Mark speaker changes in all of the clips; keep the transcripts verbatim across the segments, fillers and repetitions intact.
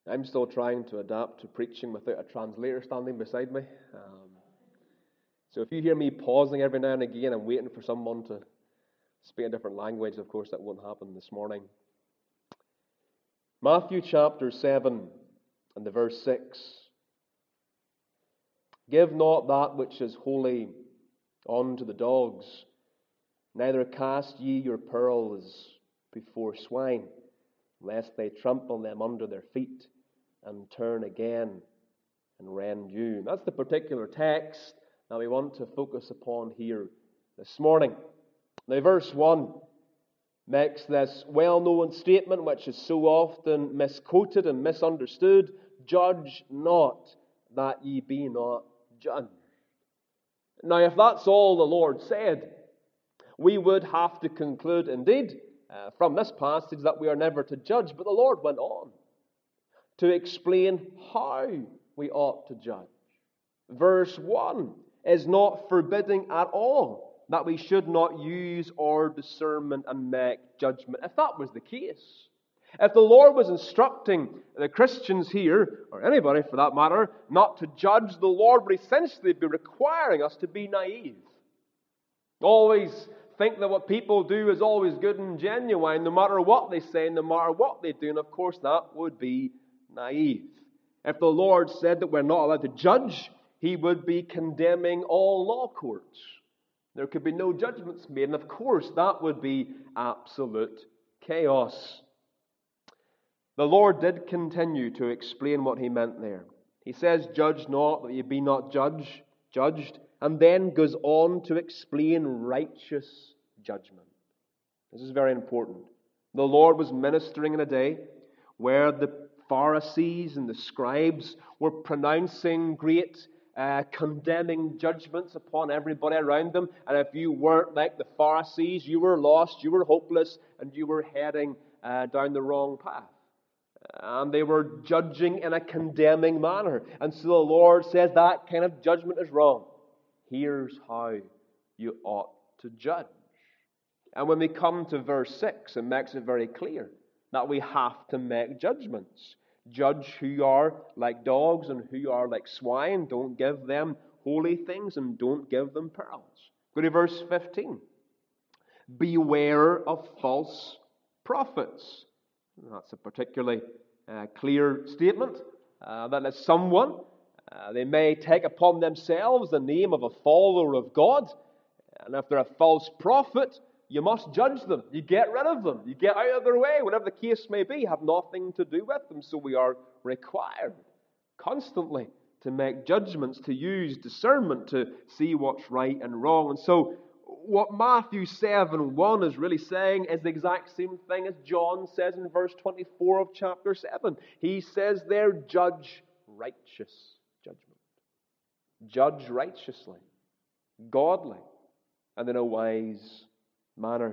Speaker 1: I'm still trying to adapt to preaching without a translator standing beside me. Um, so if you hear me pausing every now and again and waiting for someone to speak a different language, of course that won't happen this morning. Matthew chapter seven and the verse six. Give not that which is holy unto the dogs, neither cast ye your pearls before swine, lest they trample them under their feet and turn again and rend you. That's the particular text that we want to focus upon here this morning. Now, verse one makes this well-known statement, which is so often misquoted and misunderstood: judge not, that ye be not judged. Now, if that's all the Lord said, we would have to conclude, indeed, uh, from this passage that we are never to judge. But the Lord went on to explain how we ought to judge. Verse one is not forbidding at all that we should not use our discernment and make judgment. If that was the case, if the Lord was instructing the Christians here, or anybody for that matter, not to judge, the Lord would essentially be requiring us to be naive. Always think that what people do is always good and genuine, no matter what they say, no matter what they do, and of course that would be naive. If the Lord said that we're not allowed to judge, He would be condemning all law courts. There could be no judgments made, and of course that would be absolute chaos. The Lord did continue to explain what He meant there. He says, judge not, that ye be not judge, judged, and then goes on to explain righteous judgment. This is very important. The Lord was ministering in a day where the Pharisees and the scribes were pronouncing great uh, condemning judgments upon everybody around them. And if you weren't like the Pharisees, you were lost, you were hopeless, and you were heading uh, down the wrong path. And they were judging in a condemning manner. And so the Lord says that kind of judgment is wrong. Here's how you ought to judge. And when we come to verse six, it makes it very clear that we have to make judgments. Judge who are like dogs and who are like swine. Don't give them holy things and don't give them pearls. Go to verse fifteen. Beware of false prophets. That's a particularly uh, clear statement. Uh, that is someone, uh, they may take upon themselves the name of a follower of God. And if they're a false prophet, you must judge them. You get rid of them. You get out of their way, whatever the case may be. Have nothing to do with them. So we are required constantly to make judgments, to use discernment, to see what's right and wrong. And so what Matthew seven one is really saying is the exact same thing as John says in verse twenty-four of chapter seven. He says there, judge righteous judgment. Judge righteously, godly, and in a wise manner.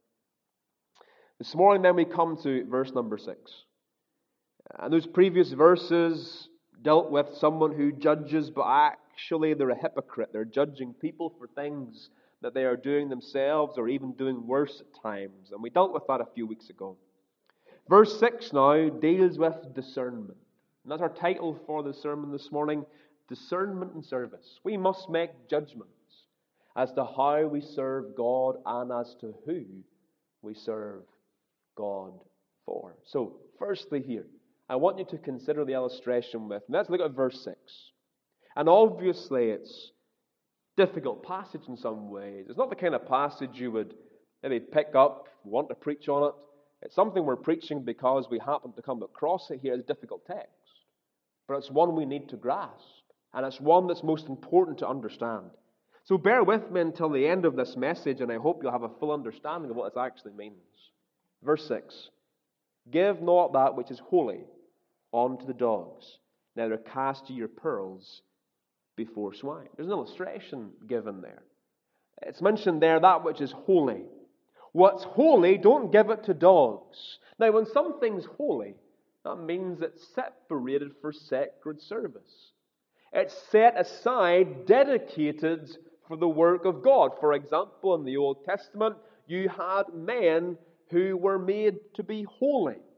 Speaker 1: This morning then we come to verse number six. And those previous verses dealt with someone who judges, but actually they're a hypocrite. They're judging people for things that they are doing themselves or even doing worse at times. And we dealt with that a few weeks ago. Verse six now deals with discernment. And that's our title for the sermon this morning, Discernment and Service. We must make judgments as to how we serve God and as to who we serve God for. So, firstly here, I want you to consider the illustration with me. Let's look at verse six. And obviously it's difficult passage in some ways. It's not the kind of passage you would maybe pick up, want to preach on it. It's something we're preaching because we happen to come across it here as a difficult text. But it's one we need to grasp. And it's one that's most important to understand. So bear with me until the end of this message, and I hope you'll have a full understanding of what this actually means. Verse six. Give not that which is holy unto the dogs, neither cast ye your pearls before swine. There's an illustration given there. It's mentioned there, that which is holy. What's holy, don't give it to dogs. Now, when something's holy, that means it's separated for sacred service. It's set aside, dedicated for the work of God. For example, in the Old Testament, you had men who were made to be holy.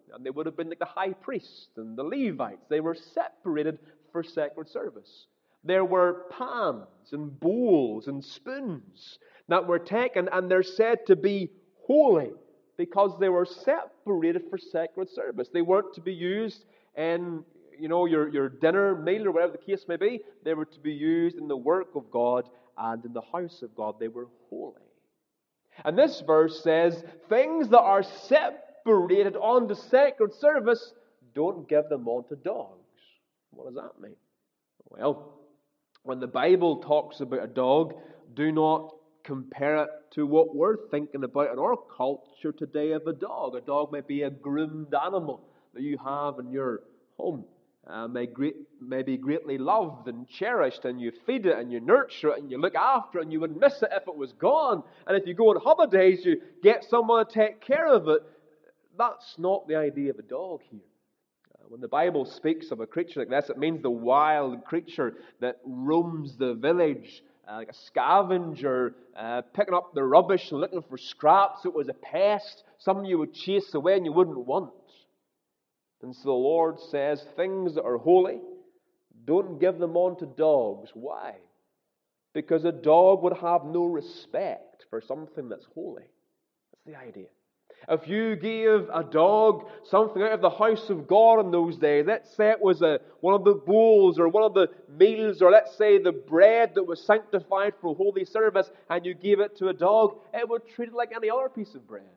Speaker 1: And they would have been like the high priest and the Levites. They were separated for sacred service. There were pans and bowls and spoons that were taken, and they're said to be holy because they were separated for sacred service. They weren't to be used in, you know, your, your dinner meal or whatever the case may be. They were to be used in the work of God and in the house of God. They were holy. And this verse says, things that are separated onto sacred service, don't give them on to dogs. What does that mean? Well, when the Bible talks about a dog, do not compare it to what we're thinking about in our culture today of a dog. A dog may be a groomed animal that you have in your home. Uh, may, great, may be greatly loved and cherished, and you feed it and you nurture it and you look after it, and you would miss it if it was gone. And if you go on holidays, you get someone to take care of it. That's not the idea of a dog here. When the Bible speaks of a creature like this, it means the wild creature that roams the village, uh, like a scavenger, uh, picking up the rubbish and looking for scraps. It was a pest, something you would chase away and you wouldn't want. And so the Lord says, things that are holy, don't give them on to dogs. Why? Because a dog would have no respect for something that's holy. That's the idea. If you gave a dog something out of the house of God in those days, let's say it was a, one of the bowls or one of the meals, or let's say the bread that was sanctified for holy service, and you gave it to a dog, it would treat it like any other piece of bread.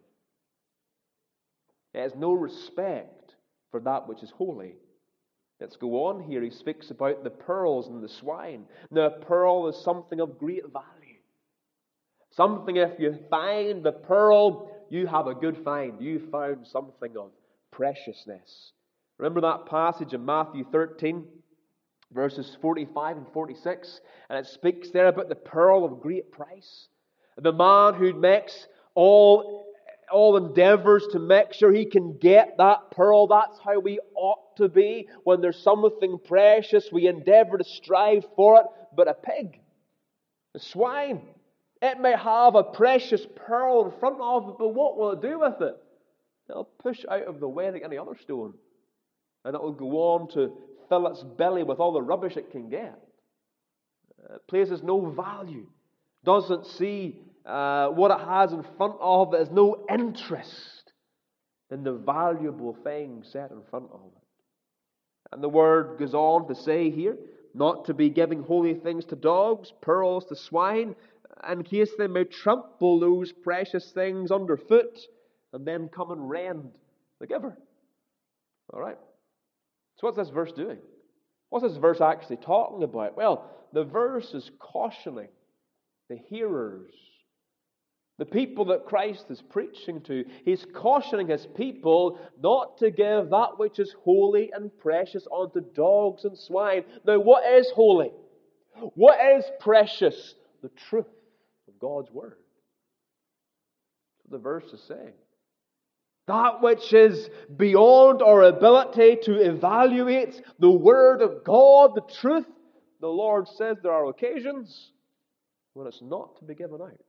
Speaker 1: It has no respect for that which is holy. Let's go on here. He speaks about the pearls and the swine. Now, a pearl is something of great value. Something, if you find the pearl, you have a good find. You found something of preciousness. Remember that passage in Matthew thirteen, verses forty-five and forty-six? And it speaks there about the pearl of great price. The man who makes all, all endeavors to make sure he can get that pearl. That's how we ought to be. When there's something precious, we endeavor to strive for it. But a pig, a swine, it may have a precious pearl in front of it, but what will it do with it? It'll push out of the way like any other stone. And it'll go on to fill its belly with all the rubbish it can get. It places no value. Doesn't see uh, what it has in front of it. Has no interest in the valuable thing set in front of it. And the word goes on to say here, not to be giving holy things to dogs, pearls to swine, in case they may trample those precious things underfoot and then come and rend the giver. All right. So what's this verse doing? What's this verse actually talking about? Well, the verse is cautioning the hearers, the people that Christ is preaching to. He's cautioning his people not to give that which is holy and precious unto dogs and swine. Now, what is holy? What is precious? The truth of God's Word. That's what the verse is saying. That which is beyond our ability to evaluate the Word of God, the truth, the Lord says there are occasions when it's not to be given out.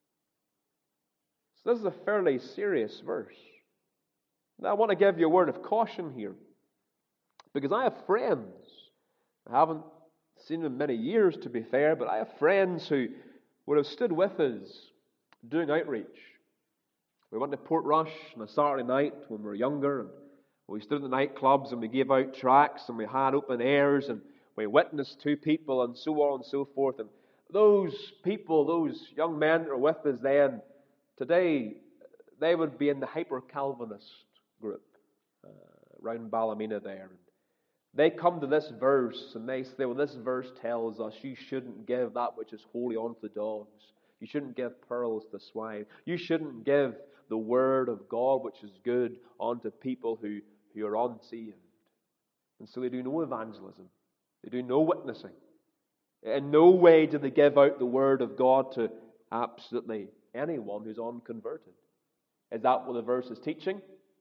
Speaker 1: So this is a fairly serious verse. Now I want to give you a word of caution here, because I have friends. I haven't seen them in many years, to be fair, but I have friends who would have stood with us doing outreach. We went to Portrush on a Saturday night when we were younger, and we stood in the nightclubs and we gave out tracts and we had open airs and we witnessed to people and so on and so forth. And those people, those young men that were with us then, today they would be in the hyper-Calvinist group uh, around Ballymena there. And they come to this verse and they say, well, this verse tells us you shouldn't give that which is holy unto the dogs. You shouldn't give pearls to swine. You shouldn't give the word of God, which is good, unto people who, who are unsaved. And so they do no evangelism. They do no witnessing. In no way do they give out the word of God to absolutely anyone who's unconverted. Is that what the verse is teaching?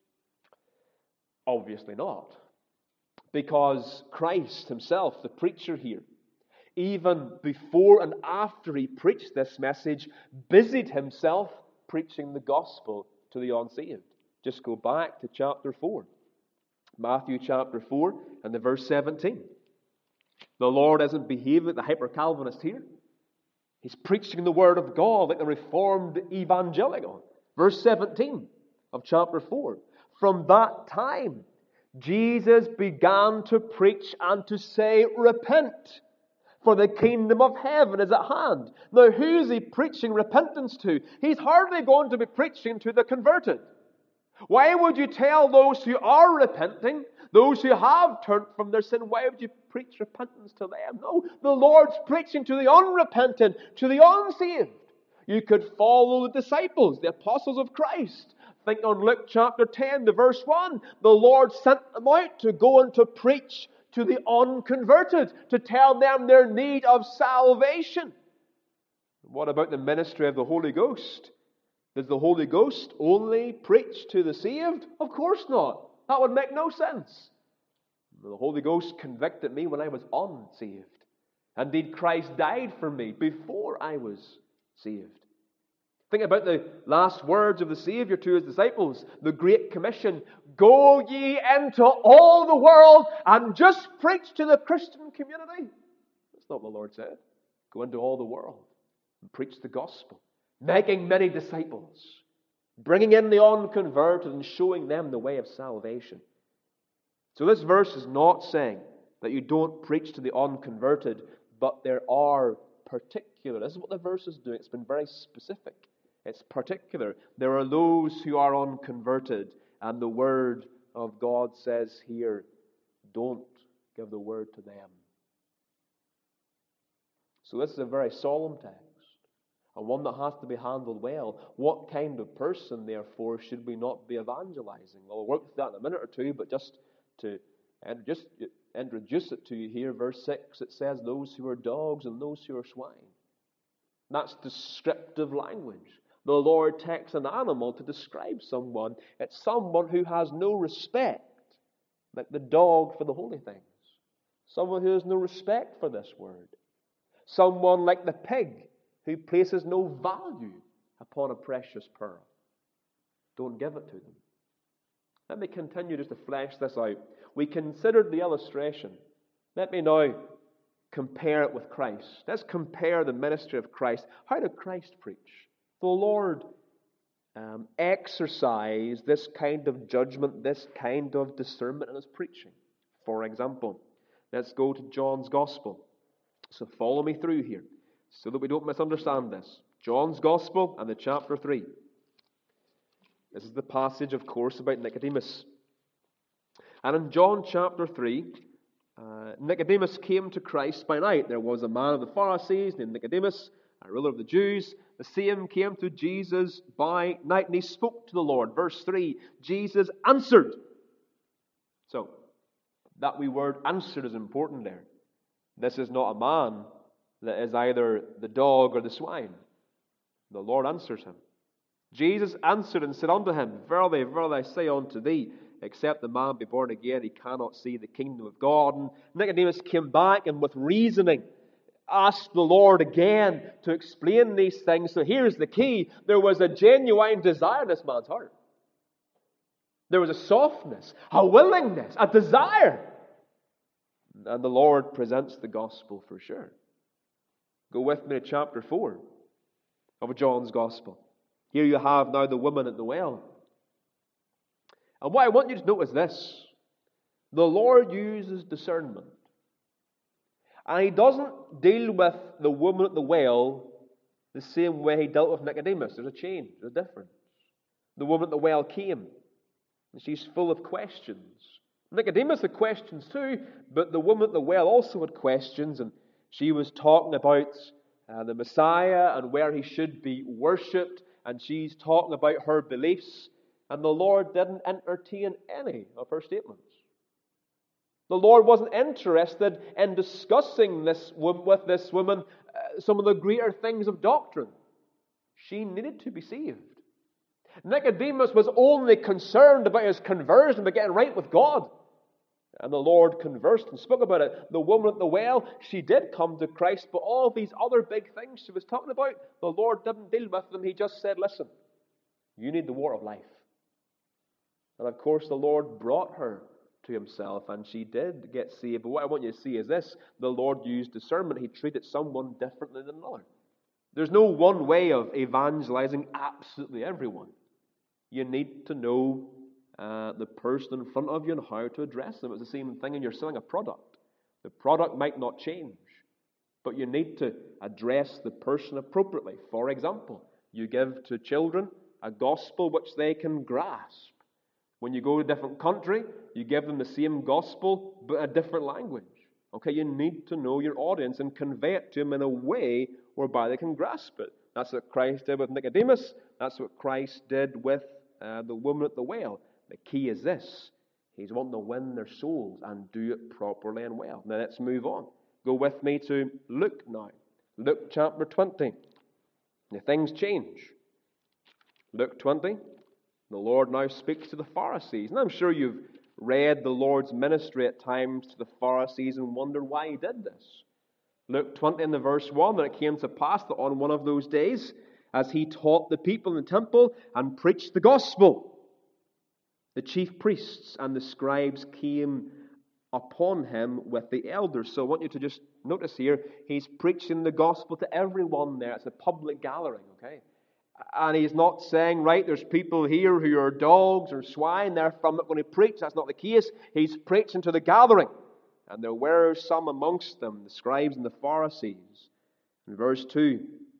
Speaker 1: Obviously not. Because Christ himself, the preacher here, even before and after he preached this message, busied himself preaching the gospel to the unsaved. Just go back to chapter four. Matthew chapter four and the verse seventeen. The Lord isn't behaving like the hyper-Calvinist here. He's preaching the Word of God like the Reformed evangelical. Verse seventeen of chapter four. From that time, Jesus began to preach and to say, repent, for the kingdom of heaven is at hand. Now, who's he preaching repentance to? He's hardly going to be preaching to the converted. Why would you tell those who are repenting, those who have turned from their sin, why would you preach repentance to them? No, the Lord's preaching to the unrepentant, to the unsaved. You could follow the disciples, the apostles of Christ. Think on Luke chapter ten, the verse one. The Lord sent them out to go and to preach to the unconverted, to tell them their need of salvation. What about the ministry of the Holy Ghost? Does the Holy Ghost only preach to the saved? Of course not. That would make no sense. The Holy Ghost convicted me when I was unsaved. Indeed, Christ died for me before I was saved. Think about the last words of the Savior to his disciples, the Great Commission. Go ye into all the world and just preach to the Christian community. That's not what the Lord said. Go into all the world and preach the gospel, making many disciples, bringing in the unconverted and showing them the way of salvation. So this verse is not saying that you don't preach to the unconverted, but there are particular. This is what the verse is doing. It's been very specific. It's particular. There are those who are unconverted, and the Word of God says here, don't give the word to them. So this is a very solemn text, and one that has to be handled well. What kind of person, therefore, should we not be evangelizing? Well, we'll work with that in a minute or two, but just to introduce, introduce it to you here, verse six, it says, those who are dogs and those who are swine. That's descriptive language. The Lord takes an animal to describe someone. It's someone who has no respect, like the dog for the holy things. Someone who has no respect for this word. Someone like the pig who places no value upon a precious pearl. Don't give it to them. Let me continue just to flesh this out. We considered the illustration. Let me now compare it with Christ. Let's compare the ministry of Christ. How did Christ preach? The Lord um, exercised this kind of judgment, this kind of discernment in his preaching. For example, let's go to John's Gospel. So follow me through here, so that we don't misunderstand this. John's Gospel and the chapter three. This is the passage, of course, about Nicodemus. And in John chapter three, uh, Nicodemus came to Christ by night. There was a man of the Pharisees named Nicodemus, a ruler of the Jews. The same came to Jesus by night, and he spoke to the Lord. Verse three, Jesus answered. So, that wee word answered is important there. This is not a man that is either the dog or the swine. The Lord answers him. Jesus answered and said unto him, Verily, verily, I say unto thee, except the man be born again, he cannot see the kingdom of God. And Nicodemus came back and with reasoning asked the Lord again to explain these things. So here's the key. There was a genuine desire in this man's heart. There was a softness, a willingness, a desire. And the Lord presents the gospel for sure. Go with me to chapter four of John's Gospel. Here you have now the woman at the well. And what I want you to note is this. The Lord uses discernment. And he doesn't deal with the woman at the well the same way he dealt with Nicodemus. There's a change, there's a difference. The woman at the well came, and she's full of questions. Nicodemus had questions too, but the woman at the well also had questions, and she was talking about uh, the Messiah and where he should be worshipped, and she's talking about her beliefs, and the Lord didn't entertain any of her statements. The Lord wasn't interested in discussing this with this woman uh, some of the greater things of doctrine. She needed to be saved. Nicodemus was only concerned about his conversion, about getting right with God. And the Lord conversed and spoke about it. The woman at the well, she did come to Christ, but all these other big things she was talking about, the Lord didn't deal with them. He just said, listen, you need the water of life. And of course the Lord brought her to himself, and she did get saved. But what I want you to see is this: the Lord used discernment. He treated someone differently than another. There's no one way of evangelizing absolutely everyone. You need to know uh, the person in front of you and how to address them. It's the same thing when you're selling a product. The product might not change, but you need to address the person appropriately. For example, you give to children a gospel which they can grasp. When you go to a different country, you give them the same gospel, but a different language. Okay, you need to know your audience and convey it to them in a way whereby they can grasp it. That's what Christ did with Nicodemus. That's what Christ did with uh, the woman at the well. The key is this: He's wanting to win their souls and do it properly and well. Now let's move on. Go with me to Luke now. Luke chapter twenty. Now things change. Luke twenty. The Lord now speaks to the Pharisees. And I'm sure you've read the Lord's ministry at times to the Pharisees and wondered why He did this. Luke twenty in the verse one, that it came to pass that on one of those days, as He taught the people in the temple and preached the gospel, the chief priests and the scribes came upon Him with the elders. So I want you to just notice here, He's preaching the gospel to everyone there. It's a public gathering, okay? And He's not saying, right, there's people here who are dogs or swine, therefore I'm not going to preach. That's not the case. He's preaching to the gathering. And there were some amongst them, the scribes and the Pharisees. In verse two,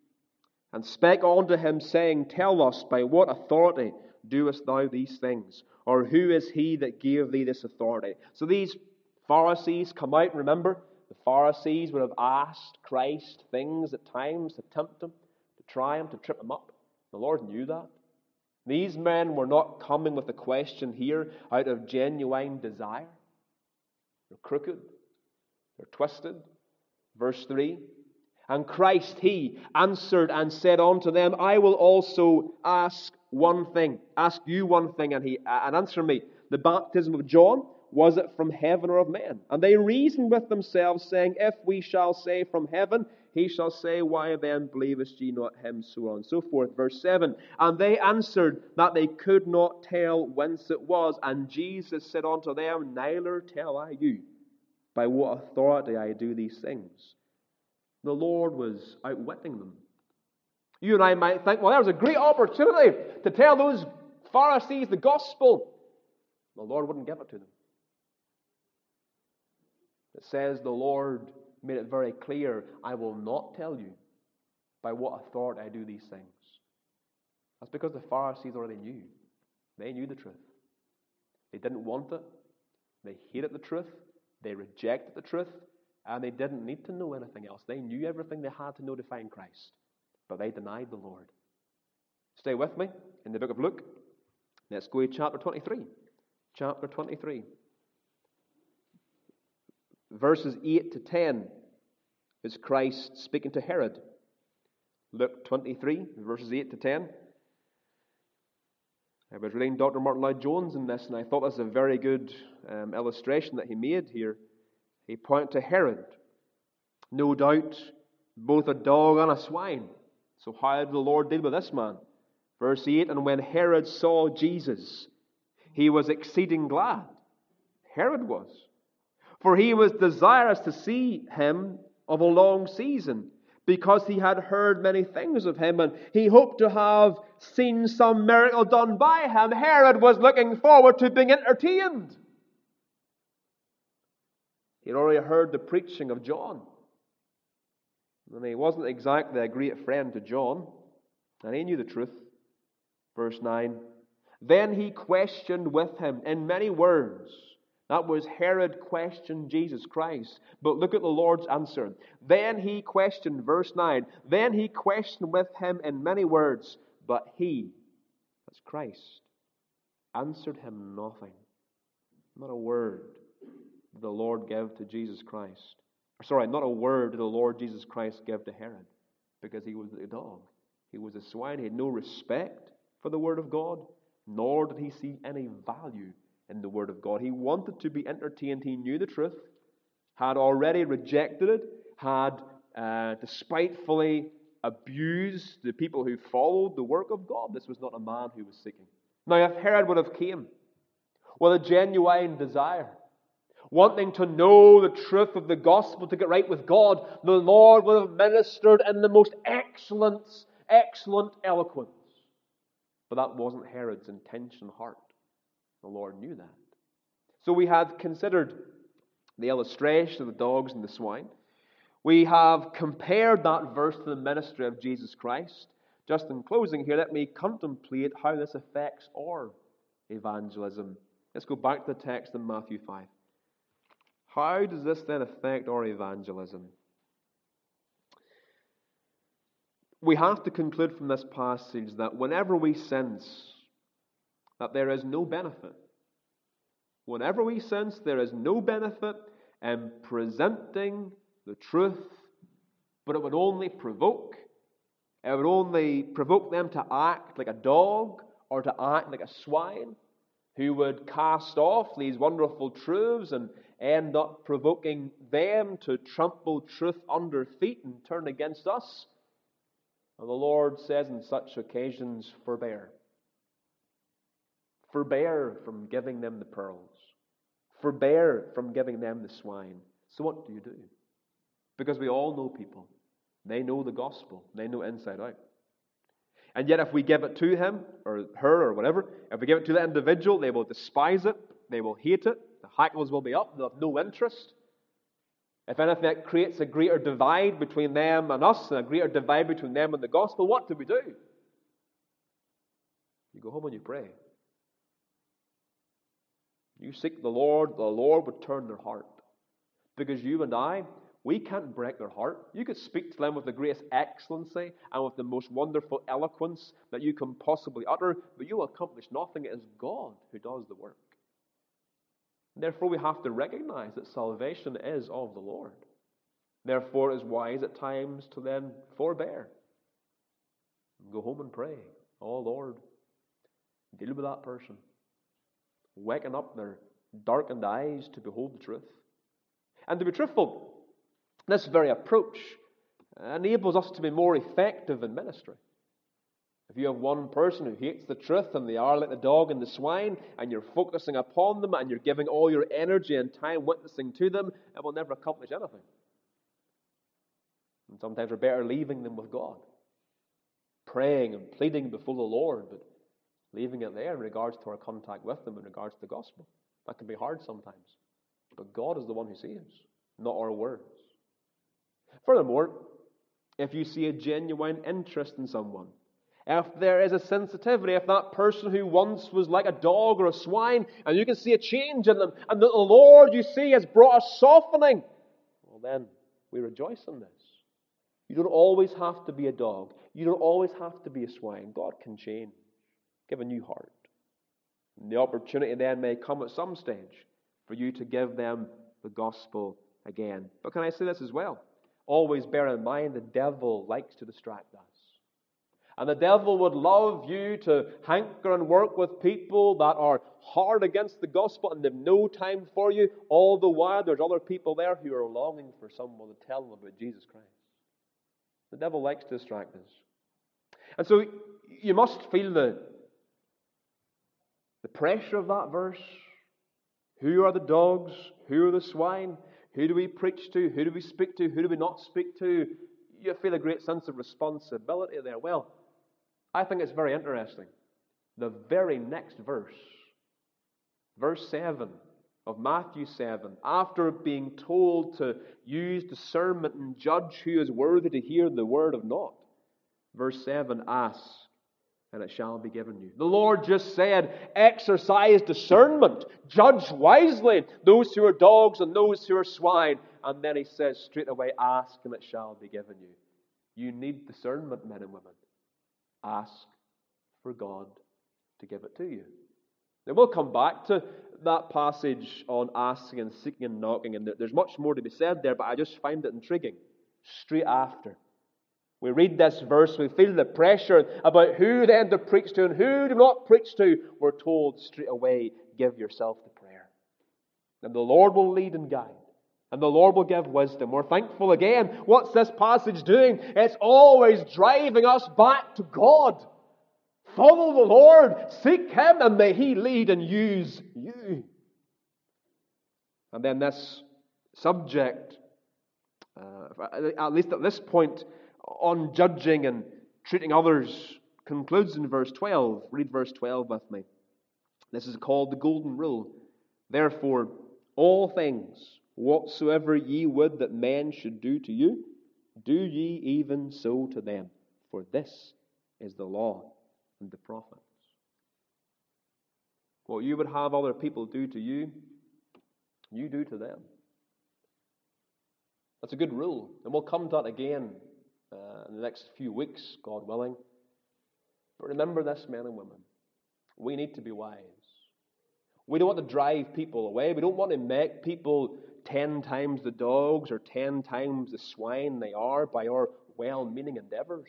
Speaker 1: and spake unto Him, saying, Tell us, by what authority doest thou these things? Or who is He that gave thee this authority? So these Pharisees come out. Remember, the Pharisees would have asked Christ things at times to tempt Him, to try Him, to trip Him up. The Lord knew that. These men were not coming with a question here out of genuine desire. They're crooked. They're twisted. Verse three. And Christ, He answered and said unto them, I will also ask one thing. Ask you one thing, and he and answer me. The baptism of John, was it from heaven or of men? And they reasoned with themselves, saying, If we shall say from heaven, He shall say, Why then believest ye not Him? So on and so forth. Verse seven. And they answered that they could not tell whence it was. And Jesus said unto them, Neither tell I you by what authority I do these things. The Lord was outwitting them. You and I might think, well, there was a great opportunity to tell those Pharisees the gospel. The Lord wouldn't give it to them. It says the Lord made it very clear, I will not tell you by what authority I do these things. That's because the Pharisees already knew. They knew the truth. They didn't want it. They hated the truth. They rejected the truth. And they didn't need to know anything else. They knew everything they had to know to find Christ. But they denied the Lord. Stay with me in the book of Luke. Let's go to chapter twenty-three. Chapter twenty-three. Verses eight to ten is Christ speaking to Herod. Luke twenty-three, verses eight to ten. I was reading Doctor Martin Lloyd-Jones in this, and I thought this was a very good um, illustration that he made here. He pointed to Herod. No doubt, both a dog and a swine. So how did the Lord deal with this man? Verse eight, and when Herod saw Jesus, he was exceeding glad. Herod was. For he was desirous to see him of a long season, because he had heard many things of him, and he hoped to have seen some miracle done by him. Herod was looking forward to being entertained. He had already heard the preaching of John. And he wasn't exactly a great friend to John, and he knew the truth. Verse nine, then he questioned with him in many words. That was Herod questioned Jesus Christ. But look at the Lord's answer. Then he questioned, verse nine, then he questioned with him in many words, but he, that's Christ, answered him nothing. Not a word did the Lord give to Jesus Christ. Or sorry, not a word did the Lord Jesus Christ give to Herod, because he was a dog. He was a swine. He had no respect for the Word of God, nor did he see any value in the Word of God. He wanted to be entertained. He knew the truth, had already rejected it, had uh, despitefully abused the people who followed the work of God. This was not a man who was seeking. Now, if Herod would have came with a genuine desire, wanting to know the truth of the gospel to get right with God, the Lord would have ministered in the most excellent, excellent eloquence. But that wasn't Herod's intention heart. The Lord knew that. So we had considered the illustration of the dogs and the swine. We have compared that verse to the ministry of Jesus Christ. Just in closing here, let me contemplate how this affects our evangelism. Let's go back to the text in Matthew five. How does this then affect our evangelism? We have to conclude from this passage that whenever we sense that there is no benefit, whenever we sense there is no benefit in presenting the truth, but it would only provoke, it would only provoke them to act like a dog or to act like a swine, who would cast off these wonderful truths and end up provoking them to trample truth under feet and turn against us. And the Lord says in such occasions, forbear. Forbear from giving them the pearls. Forbear from giving them the swine. So what do you do? Because we all know people. They know the gospel. They know inside out. And yet if we give it to him or her or whatever, if we give it to the individual, they will despise it. They will hate it. The hackles will be up. They'll have no interest. If anything, it creates a greater divide between them and us and a greater divide between them and the gospel. What do we do? You go home and you pray. You seek the Lord, the Lord would turn their heart. Because you and I, we can't break their heart. You could speak to them with the greatest excellency and with the most wonderful eloquence that you can possibly utter, but you will accomplish nothing. It is God who does the work. Therefore, we have to recognize that salvation is of the Lord. Therefore, it is wise at times to then forbear. Go home and pray. Oh, Lord, deal with that person. Waken up their darkened eyes to behold the truth. And to be truthful, this very approach enables us to be more effective in ministry. If you have one person who hates the truth and they are like the dog and the swine, and you're focusing upon them and you're giving all your energy and time witnessing to them, it will never accomplish anything. And sometimes we're better leaving them with God, praying and pleading before the Lord, but leaving it there in regards to our contact with them, in regards to the gospel. That can be hard sometimes. But God is the one who saves, not our words. Furthermore, if you see a genuine interest in someone, if there is a sensitivity, if that person who once was like a dog or a swine, and you can see a change in them, and that the Lord, you see, has brought a softening, well then, we rejoice in this. You don't always have to be a dog. You don't always have to be a swine. God can change. Give a new heart. And the opportunity then may come at some stage for you to give them the gospel again. But can I say this as well? Always bear in mind the devil likes to distract us. And the devil would love you to hanker and work with people that are hard against the gospel and they've no time for you. All the while there's other people there who are longing for someone to tell them about Jesus Christ. The devil likes to distract us. And so you must feel the, the pressure of that verse. Who are the dogs? Who are the swine? Who do we preach to? Who do we speak to? Who do we not speak to? You feel a great sense of responsibility there. Well, I think it's very interesting. The very next verse, verse seven of Matthew seven, after being told to use discernment and judge who is worthy to hear the word of not, verse seven, ask, and it shall be given you. The Lord just said, exercise discernment, judge wisely those who are dogs and those who are swine. And then he says straight away, ask and it shall be given you. You need discernment, men and women. Ask for God to give it to you. Then we'll come back to that passage on asking and seeking and knocking, and there's much more to be said there, but I just find it intriguing. Straight after we read this verse, we feel the pressure about who then to preach to and who to not preach to. We're told straight away, give yourself to prayer. And the Lord will lead and guide. And the Lord will give wisdom. We're thankful again. What's this passage doing? It's always driving us back to God. Follow the Lord, seek Him, and may He lead and use you. And then this subject, uh, at least at this point, on judging and treating others, concludes in verse twelve. Read verse twelve with me. This is called the Golden Rule. Therefore, all things whatsoever ye would that men should do to you, do ye even so to them. For this is the law and the prophets. What you would have other people do to you, you do to them. That's a good rule. And we'll come to that again uh, in the next few weeks, God willing. But remember this, men and women. We need to be wise. We don't want to drive people away. We don't want to make people ten times the dogs or ten times the swine they are by our well-meaning endeavors.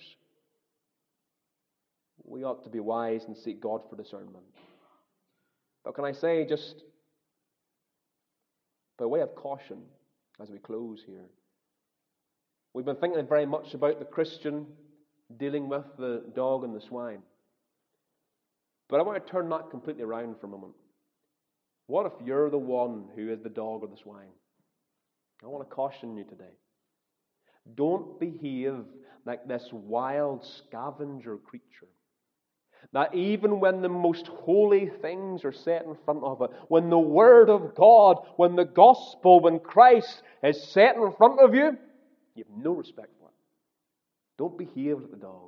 Speaker 1: We ought to be wise and seek God for discernment. But can I say, just by way of caution as we close here, we've been thinking very much about the Christian dealing with the dog and the swine. But I want to turn that completely around for a moment. What if you're the one who is the dog or the swine? I want to caution you today. Don't behave like this wild scavenger creature. That even when the most holy things are set in front of it, when the Word of God, when the gospel, when Christ is set in front of you, you have no respect for it. Don't behave like the dog.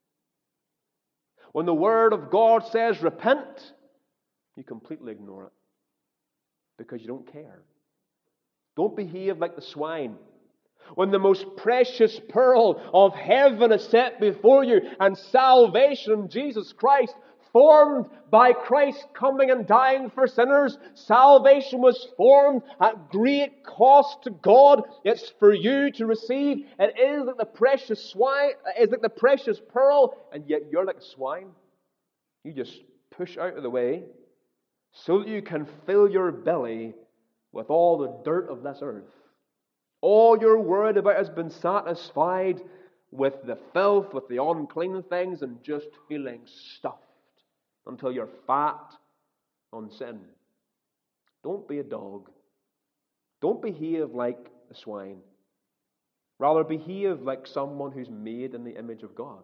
Speaker 1: When the Word of God says repent, you completely ignore it because you don't care. Don't behave like the swine. When the most precious pearl of heaven is set before you and salvation, Jesus Christ, formed by Christ coming and dying for sinners, salvation was formed at great cost to God. It's for you to receive. It is like the precious swine, it is like the precious pearl, and yet you're like a swine. You just push out of the way so that you can fill your belly with all the dirt of this earth. All you're worried about has been satisfied with the filth, with the unclean things, and just feeling stuffed until you're fat on sin. Don't be a dog. Don't behave like a swine. Rather, behave like someone who's made in the image of God.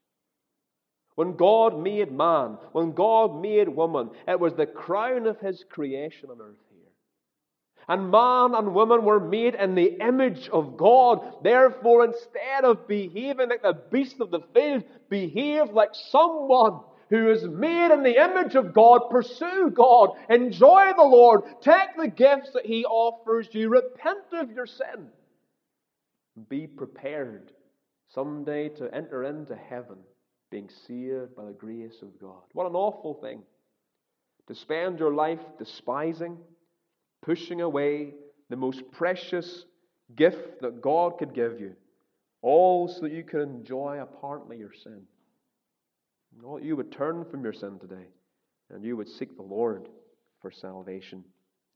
Speaker 1: When God made man, when God made woman, it was the crown of His creation on earth here. And man and woman were made in the image of God. Therefore, instead of behaving like the beast of the field, behave like someone who is made in the image of God. Pursue God. Enjoy the Lord. Take the gifts that He offers you. Repent of your sin. Be prepared someday to enter into heaven, being saved by the grace of God. What an awful thing to spend your life despising, pushing away the most precious gift that God could give you, all so that you can enjoy apparently your sin. Not you would turn from your sin today, and you would seek the Lord for salvation.